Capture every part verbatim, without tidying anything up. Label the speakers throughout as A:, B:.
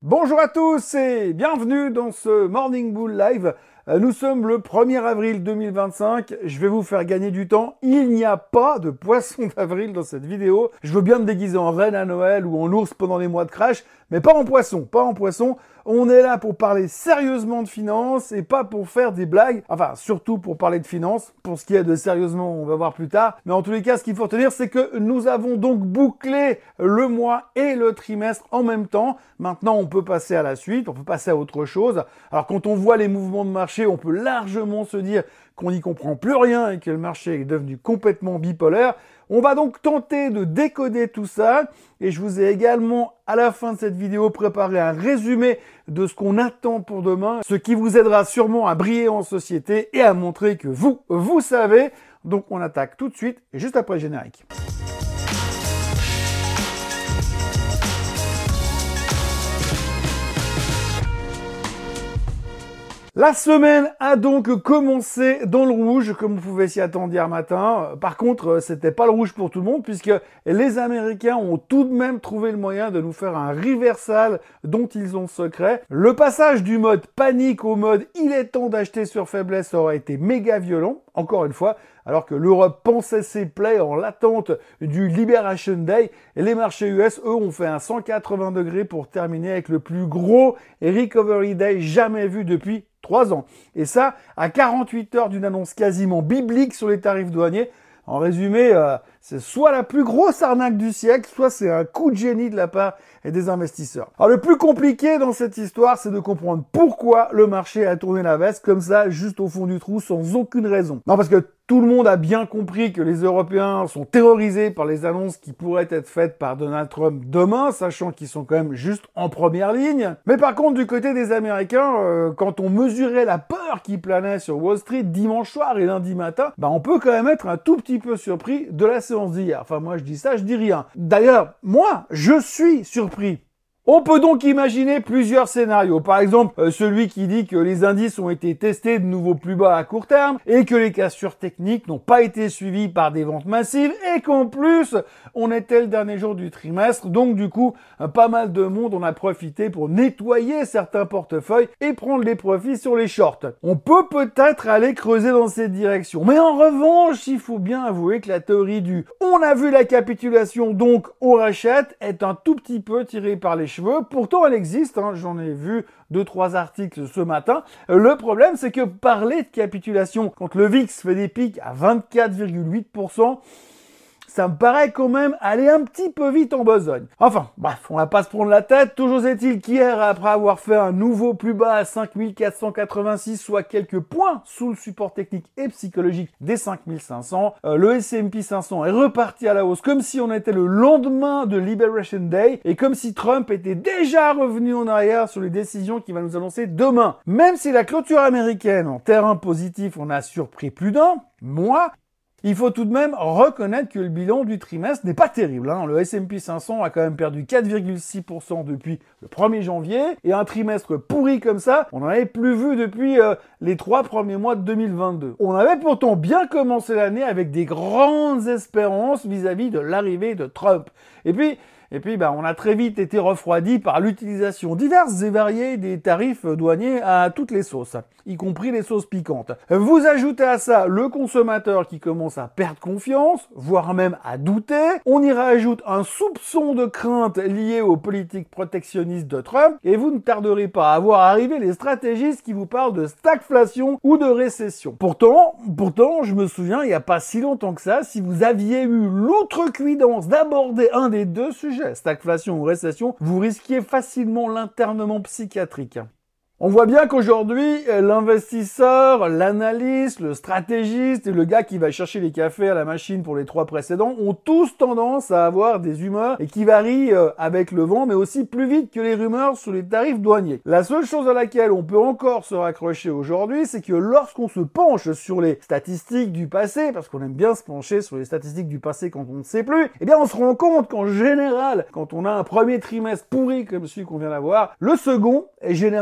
A: Bonjour à tous et bienvenue dans ce Morning Bull Live. Nous sommes le premier avril deux mille vingt-cinq. Je vais vous faire gagner du temps. Il n'y a pas de poisson d'avril dans cette vidéo. Je veux bien me déguiser en reine à Noël ou en ours pendant les mois de crash, mais pas en poisson, pas en poisson. On est là pour parler sérieusement de finances et pas pour faire des blagues. Enfin, surtout pour parler de finances. Pour ce qui est de sérieusement, on va voir plus tard. Mais en tous les cas, ce qu'il faut retenir, c'est que nous avons donc bouclé le mois et le trimestre en même temps. Maintenant, on peut passer à la suite, on peut passer à autre chose. Alors, quand on voit les mouvements de marché, on peut largement se dire qu'on n'y comprend plus rien et que le marché est devenu complètement bipolaire. On va donc tenter de décoder tout ça et je vous ai également à la fin de cette vidéo préparé un résumé de ce qu'on attend pour demain, ce qui vous aidera sûrement à briller en société et à montrer que vous, vous savez. Donc on attaque tout de suite et juste après le générique. La semaine a donc commencé dans le rouge, comme vous pouvez s'y attendre hier matin. Par contre, c'était pas le rouge pour tout le monde, puisque les Américains ont tout de même trouvé le moyen de nous faire un reversal dont ils ont secret. Le passage du mode panique au mode « il est temps d'acheter sur faiblesse » aurait été méga violent, encore une fois, alors que l'Europe pensait ses plaies en l'attente du Liberation Day. Et les marchés U S, eux, ont fait un cent quatre-vingts degrés pour terminer avec le plus gros Recovery Day jamais vu depuis trois ans. Et ça, à quarante-huit heures d'une annonce quasiment biblique sur les tarifs douaniers. En résumé, euh, c'est soit la plus grosse arnaque du siècle, soit c'est un coup de génie de la part des investisseurs. Alors le plus compliqué dans cette histoire, c'est de comprendre pourquoi le marché a tourné la veste comme ça, juste au fond du trou, sans aucune raison. Non, parce que tout le monde a bien compris que les Européens sont terrorisés par les annonces qui pourraient être faites par Donald Trump demain, sachant qu'ils sont quand même juste en première ligne. Mais par contre, du côté des Américains, euh, quand on mesurait la peur qui planait sur Wall Street dimanche soir et lundi matin, bah on peut quand même être un tout petit peu surpris de la séance d'hier. Enfin, moi je dis ça, je dis rien. D'ailleurs, moi, je suis surpris. On peut donc imaginer plusieurs scénarios. Par exemple, euh, celui qui dit que les indices ont été testés de nouveau plus bas à court terme et que les cassures techniques n'ont pas été suivies par des ventes massives et qu'en plus, on était le dernier jour du trimestre. Donc du coup, euh, pas mal de monde en a profité pour nettoyer certains portefeuilles et prendre les profits sur les shorts. On peut peut-être aller creuser dans cette direction. Mais en revanche, il faut bien avouer que la théorie du « on a vu la capitulation, donc on rachète » est un tout petit peu tirée par les cheveux. Pourtant, elle existe, hein, j'en ai vu deux, trois articles ce matin. Le problème, c'est que parler de capitulation quand le V I X fait des pics à vingt-quatre virgule huit pour cent, ça me paraît quand même aller un petit peu vite en besogne. Enfin, bref, on va pas se prendre la tête. Toujours est-il qu'hier, après avoir fait un nouveau plus bas à cinq mille quatre cent quatre-vingt-six, soit quelques points sous le support technique et psychologique des cinq mille cinq cents, euh, le S and P cinq cents est reparti à la hausse comme si on était le lendemain de Liberation Day et comme si Trump était déjà revenu en arrière sur les décisions qu'il va nous annoncer demain. Même si la clôture américaine en terrain positif en a surpris plus d'un, moi, il faut tout de même reconnaître que le bilan du trimestre n'est pas terrible. Hein. Le S and P cinq cents a quand même perdu quatre virgule six pour cent depuis le premier janvier. Et un trimestre pourri comme ça, on n'en avait plus vu depuis euh, les trois premiers mois de deux mille vingt-deux. On avait pourtant bien commencé l'année avec des grandes espérances vis-à-vis de l'arrivée de Trump. Et puis... Et puis, bah, on a très vite été refroidi par l'utilisation diverses et variées des tarifs douaniers à toutes les sauces, y compris les sauces piquantes. Vous ajoutez à ça le consommateur qui commence à perdre confiance, voire même à douter. On y rajoute un soupçon de crainte lié aux politiques protectionnistes de Trump, et vous ne tarderez pas à voir arriver les stratégistes qui vous parlent de stagflation ou de récession. Pourtant, pourtant, je me souviens, il n'y a pas si longtemps que ça, si vous aviez eu l'outrecuidance d'aborder un des deux sujets, stagflation ou récession, vous risquiez facilement l'internement psychiatrique. On voit bien qu'aujourd'hui, l'investisseur, l'analyste, le stratégiste et le gars qui va chercher les cafés à la machine pour les trois précédents ont tous tendance à avoir des humeurs et qui varient avec le vent, mais aussi plus vite que les rumeurs sur les tarifs douaniers. La seule chose à laquelle on peut encore se raccrocher aujourd'hui, c'est que lorsqu'on se penche sur les statistiques du passé, parce qu'on aime bien se pencher sur les statistiques du passé quand on ne sait plus, eh bien on se rend compte qu'en général, quand on a un premier trimestre pourri comme celui qu'on vient d'avoir, le second est généralement meilleur.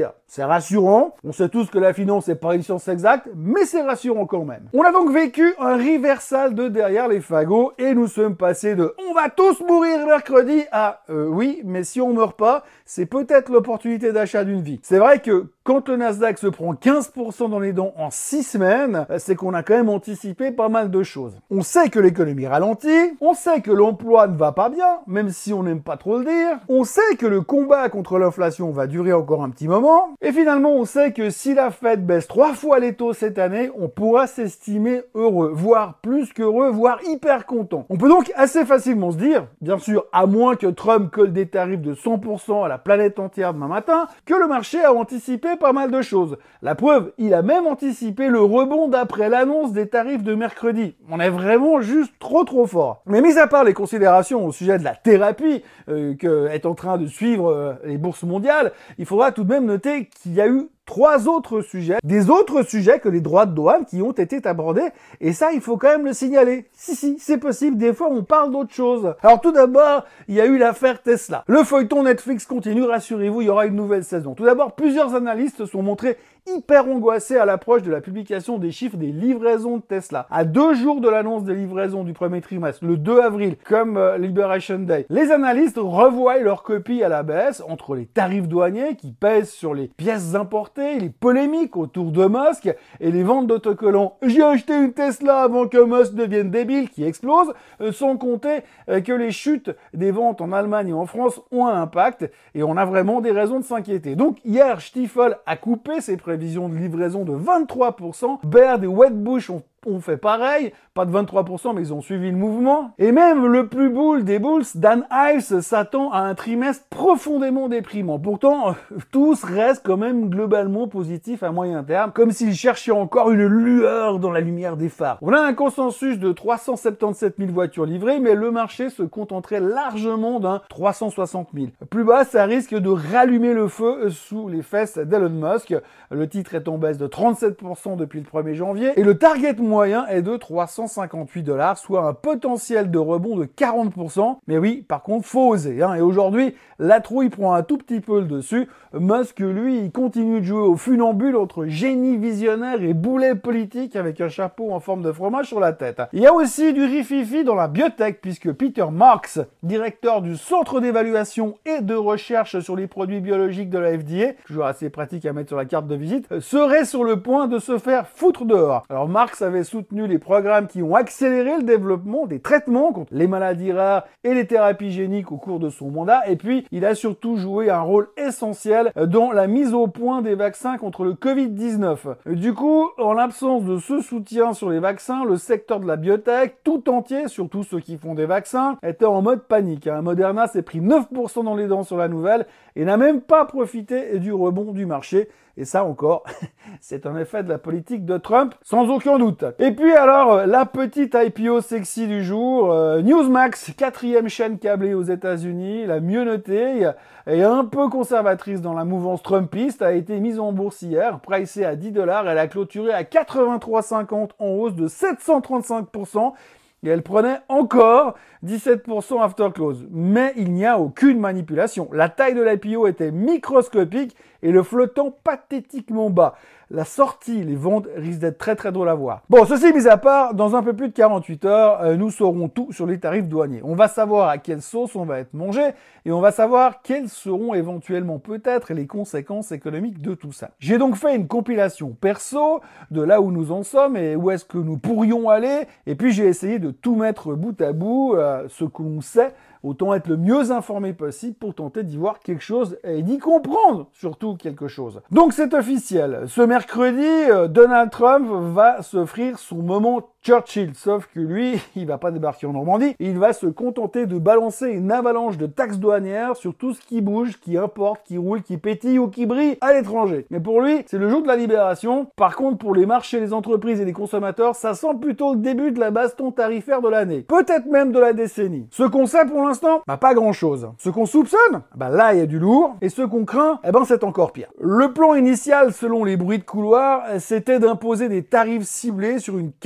A: dire. C'est rassurant, on sait tous que la finance n'est pas une science exacte, mais c'est rassurant quand même. On a donc vécu un reversal de derrière les fagots et nous sommes passés de « on va tous mourir mercredi » à euh, « oui, mais si on meurt pas, c'est peut-être l'opportunité d'achat d'une vie ». C'est vrai que quand le Nasdaq se prend quinze pour cent dans les dents en six semaines, c'est qu'on a quand même anticipé pas mal de choses. On sait que l'économie ralentit, on sait que l'emploi ne va pas bien, même si on n'aime pas trop le dire, on sait que le combat contre l'inflation va durer encore un petit moment, et finalement on sait que si la Fed baisse trois fois les taux cette année, on pourra s'estimer heureux, voire plus qu'heureux, voire hyper content. On peut donc assez facilement se dire, bien sûr à moins que Trump colle des tarifs de cent pour cent à la planète entière demain matin, que le marché a anticipé pas mal de choses. La preuve, il a même anticipé le rebond d'après l'annonce des tarifs de mercredi. On est vraiment juste trop trop fort. Mais mis à part les considérations au sujet de la thérapie euh, que est en train de suivre euh, les bourses mondiales, il faudra tout de même noter qu'il y a eu trois autres sujets, des autres sujets que les droits de douane qui ont été abordés, et ça, il faut quand même le signaler. Si, si, c'est possible, des fois, on parle d'autre chose. Alors, tout d'abord, il y a eu l'affaire Tesla. Le feuilleton Netflix continue, rassurez-vous, il y aura une nouvelle saison. Tout d'abord, plusieurs analystes se sont montrés hyper angoissés à l'approche de la publication des chiffres des livraisons de Tesla. À deux jours de l'annonce des livraisons du premier trimestre, le deux avril, comme euh, Liberation Day, les analystes revoient leur copie à la baisse entre les tarifs douaniers qui pèsent sur les pièces importées, les polémiques autour de Musk et les ventes d'autocollants « J'ai acheté une Tesla avant que Musk devienne débile » qui explosent, euh, sans compter euh, que les chutes des ventes en Allemagne et en France ont un impact et on a vraiment des raisons de s'inquiéter. Donc hier, Stifel a coupé ses prévisions de livraison de vingt-trois pour cent, Baird et Wedbush ont On fait pareil, pas de vingt-trois pour cent, mais ils ont suivi le mouvement. Et même le plus bull des bulls, Dan Ives, s'attend à un trimestre profondément déprimant. Pourtant, tous restent quand même globalement positifs à moyen terme, comme s'ils cherchaient encore une lueur dans la lumière des phares. On a un consensus de trois cent soixante-dix-sept mille voitures livrées, mais le marché se contenterait largement d'un trois cent soixante mille. Plus bas, ça risque de rallumer le feu sous les fesses d'Elon Musk. Le titre est en baisse de trente-sept pour cent depuis le premier janvier, et le target moyen est de trois cent cinquante-huit dollars, soit un potentiel de rebond de quarante pour cent. Mais oui, par contre, faut oser, hein. Et aujourd'hui, la trouille prend un tout petit peu le dessus. Musk, lui, il continue de jouer au funambule entre génie visionnaire et boulet politique avec un chapeau en forme de fromage sur la tête. Il y a aussi du rififi dans la biotech, puisque Peter Marks, directeur du Centre d'évaluation et de recherche sur les produits biologiques de la F D A, toujours assez pratique à mettre sur la carte de visite, serait sur le point de se faire foutre dehors. Alors Marks avait soutenu les programmes qui ont accéléré le développement des traitements contre les maladies rares et les thérapies géniques au cours de son mandat, et puis il a surtout joué un rôle essentiel dans la mise au point des vaccins contre le covid dix-neuf. Du coup, en l'absence de ce soutien sur les vaccins, le secteur de la biotech tout entier, surtout ceux qui font des vaccins, était en mode panique. Moderna s'est pris neuf pour cent dans les dents sur la nouvelle et n'a même pas profité du rebond du marché. Et ça encore, c'est un effet de la politique de Trump, sans aucun doute. Et puis alors, la petite I P O sexy du jour, euh, Newsmax, quatrième chaîne câblée aux États-Unis, la mieux notée et un peu conservatrice dans la mouvance trumpiste, a été mise en bourse hier, pricée à dix dollars, elle a clôturé à quatre-vingt-trois cinquante en hausse de sept cent trente-cinq pour cent. Et elle prenait encore dix-sept pour cent after close. Mais il n'y a aucune manipulation. La taille de l'I P O était microscopique et le flottant pathétiquement bas. La sortie, les ventes risquent d'être très très drôles à voir. Bon, ceci mis à part, dans un peu plus de quarante-huit heures, euh, nous saurons tout sur les tarifs douaniers. On va savoir à quelle sauce on va être mangé et on va savoir quelles seront éventuellement peut-être les conséquences économiques de tout ça. J'ai donc fait une compilation perso de là où nous en sommes et où est-ce que nous pourrions aller, et puis j'ai essayé de tout mettre bout à bout, euh, ce que l'on sait, autant être le mieux informé possible pour tenter d'y voir quelque chose et d'y comprendre surtout quelque chose. Donc c'est officiel. Ce mercredi, Donald Trump va s'offrir son moment Churchill, sauf que lui, il va pas débarquer en Normandie, il va se contenter de balancer une avalanche de taxes douanières sur tout ce qui bouge, qui importe, qui roule, qui pétille ou qui brille à l'étranger. Mais pour lui, c'est le jour de la libération. Par contre, pour les marchés, les entreprises et les consommateurs, ça sent plutôt le début de la baston tarifaire de l'année. Peut-être même de la décennie. Ce qu'on sait pour l'instant, bah pas grand chose. Ce qu'on soupçonne, bah là il y a du lourd. Et ce qu'on craint, eh ben c'est encore pire. Le plan initial, selon les bruits de couloir, c'était d'imposer des tarifs ciblés sur une quinzaine de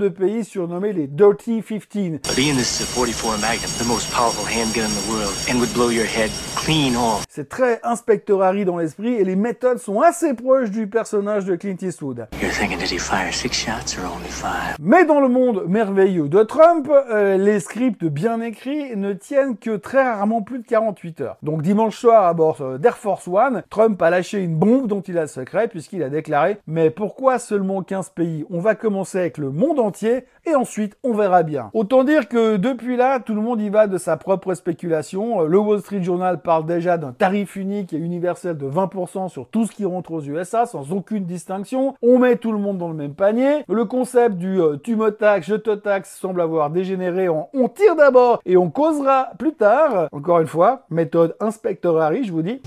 A: de pays surnommés les Dirty quinze.
B: Being this is a forty-four Magnum, the most powerful handgun in the world, and would blow your head clean off.
A: C'est très Inspector Harry dans l'esprit et les méthodes sont assez proches du personnage de Clint Eastwood.
B: You're thinking, did he fire six shots or only five?
A: Mais dans le monde merveilleux de Trump, euh, les scripts bien écrits ne tiennent que très rarement plus de quarante-huit heures. Donc dimanche soir à bord euh, d'Air Force One, Trump a lâché une bombe dont il a le secret puisqu'il a déclaré « Mais pourquoi seulement quinze pays? On va commencer avec le monde entier et ensuite on verra bien. » Autant dire que depuis là, tout le monde y va de sa propre spéculation. Le Wall Street Journal parle déjà d'un tarif unique et universel de vingt pour cent sur tout ce qui rentre aux U S A sans aucune distinction. On met tout le monde dans le même panier. Le concept du euh, tu me taxes, je te taxe semble avoir dégénéré en on tire d'abord et on causera plus tard. Encore une fois, méthode Inspector Harry, je vous dis.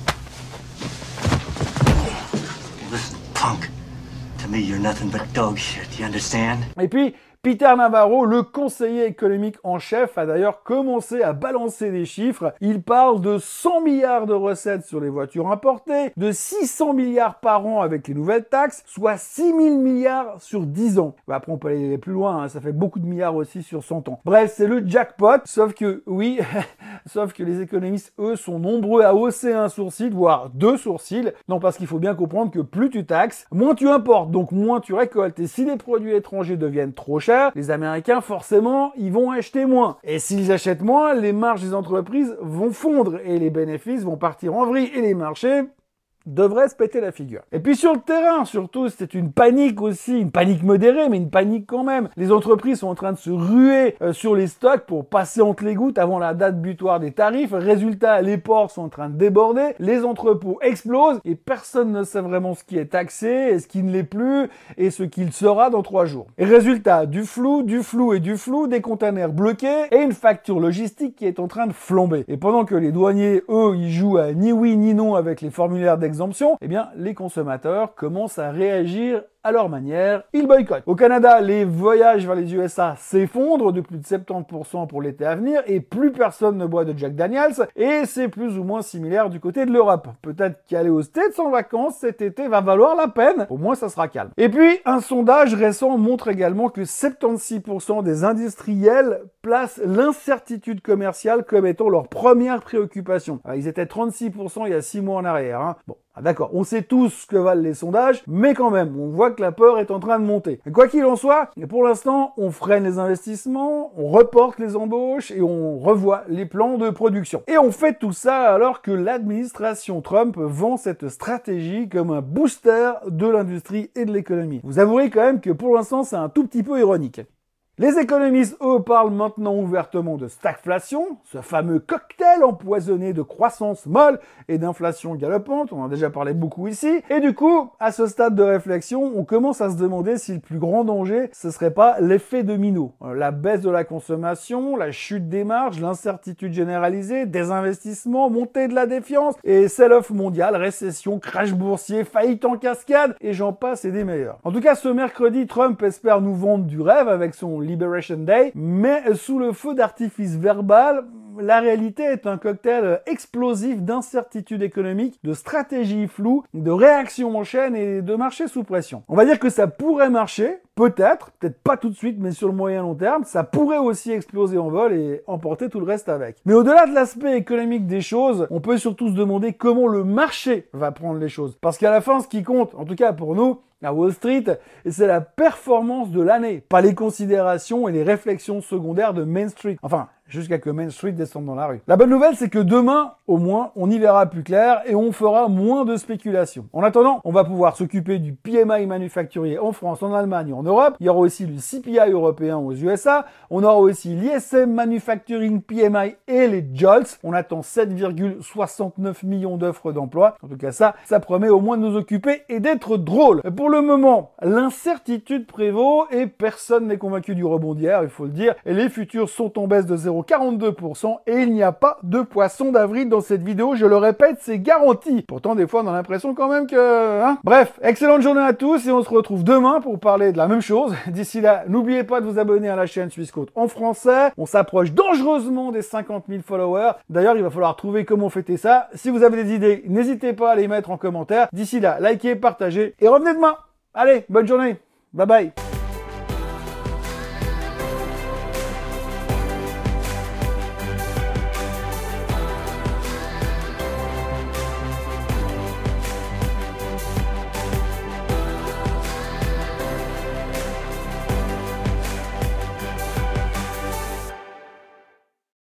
B: Listen, punk. To me, you're nothing but dog shit, you understand?
A: Et puis, Peter Navarro, le conseiller économique en chef, a d'ailleurs commencé à balancer des chiffres. Il parle de cent milliards de recettes sur les voitures importées, de six cents milliards par an avec les nouvelles taxes, soit six mille milliards sur dix ans. Après, on peut aller plus loin, hein, ça fait beaucoup de milliards aussi sur cent ans. Bref, c'est le jackpot, sauf que, oui, sauf que les économistes, eux, sont nombreux à hausser un sourcil, voire deux sourcils. Non, parce qu'il faut bien comprendre que plus tu taxes, moins tu importes, donc moins tu récoltes. Et si les produits étrangers deviennent trop chers, les Américains, forcément, ils vont acheter moins. Et s'ils achètent moins, les marges des entreprises vont fondre et les bénéfices vont partir en vrille et les marchés devrait se péter la figure. Et puis sur le terrain, surtout, c'est une panique aussi, une panique modérée, mais une panique quand même. Les entreprises sont en train de se ruer euh, sur les stocks pour passer entre les gouttes avant la date butoir des tarifs. Résultat, les ports sont en train de déborder, les entrepôts explosent et personne ne sait vraiment ce qui est taxé et ce qui ne l'est plus et ce qu'il sera dans trois jours. Et résultat, du flou, du flou et du flou, des containers bloqués et une facture logistique qui est en train de flamber. Et pendant que les douaniers, eux, ils jouent à ni oui ni non avec les formulaires d'exemption, eh bien, les consommateurs commencent à réagir à leur manière, ils boycottent. Au Canada, les voyages vers les U S A s'effondrent de plus de soixante-dix pour cent pour l'été à venir et plus personne ne boit de Jack Daniels et c'est plus ou moins similaire du côté de l'Europe. Peut-être qu'aller aux States en vacances cet été va valoir la peine, au moins ça sera calme. Et puis, un sondage récent montre également que soixante-dix pour cent des industriels placent l'incertitude commerciale comme étant leur première préoccupation. Alors, ils étaient trente-six pour cent il y a six mois en arrière. Hein. Bon. Ah d'accord, on sait tous ce que valent les sondages, mais quand même, on voit que la peur est en train de monter. Et quoi qu'il en soit, pour l'instant, on freine les investissements, on reporte les embauches et on revoit les plans de production. Et on fait tout ça alors que l'administration Trump vend cette stratégie comme un booster de l'industrie et de l'économie. Vous avouerez quand même que pour l'instant, c'est un tout petit peu ironique. Les économistes, eux, parlent maintenant ouvertement de stagflation, ce fameux cocktail empoisonné de croissance molle et d'inflation galopante, on en a déjà parlé beaucoup ici, et du coup, à ce stade de réflexion, on commence à se demander si le plus grand danger, ce serait pas l'effet domino, la baisse de la consommation, la chute des marges, l'incertitude généralisée, désinvestissement, montée de la défiance, et sell-off mondial, récession, crash boursier, faillite en cascade, et j'en passe et des meilleurs. En tout cas, ce mercredi, Trump espère nous vendre du rêve avec son Liberation Day, mais sous le feu d'artifice verbal, la réalité est un cocktail explosif d'incertitudes économiques, de stratégies floues, de réactions en chaîne et de marchés sous pression. On va dire que ça pourrait marcher, peut-être, peut-être pas tout de suite, mais sur le moyen long terme, ça pourrait aussi exploser en vol et emporter tout le reste avec. Mais au-delà de l'aspect économique des choses, on peut surtout se demander comment le marché va prendre les choses. Parce qu'à la fin, ce qui compte, en tout cas pour nous, à Wall Street, c'est la performance de l'année, pas les considérations et les réflexions secondaires de Main Street. Enfin, jusqu'à que Main Street descende dans la rue. La bonne nouvelle, c'est que demain, au moins, on y verra plus clair et on fera moins de spéculation. En attendant, on va pouvoir s'occuper du P M I manufacturier en France, en Allemagne, en Europe. Il y aura aussi le C P I européen aux U S A. On aura aussi l'I S M Manufacturing P M I et les JOLTS. On attend sept virgule soixante-neuf millions d'offres d'emploi. En tout cas, ça, ça promet au moins de nous occuper et d'être drôle. Pour le moment, l'incertitude prévaut et personne n'est convaincu du rebond d'hier, il faut le dire. Et les futurs sont en baisse de zéro virgule quarante-deux pour cent et il n'y a pas de poisson d'avril dans cette vidéo, je le répète, c'est garanti. Pourtant, des fois, on a l'impression quand même que... Hein Bref, excellente journée à tous et on se retrouve demain pour parler de la même chose. D'ici là, n'oubliez pas de vous abonner à la chaîne Swissquote en français. On s'approche dangereusement des cinquante mille followers. D'ailleurs, il va falloir trouver comment fêter ça. Si vous avez des idées, n'hésitez pas à les mettre en commentaire. D'ici là, likez, partagez et revenez demain. Allez, bonne journée. Bye bye.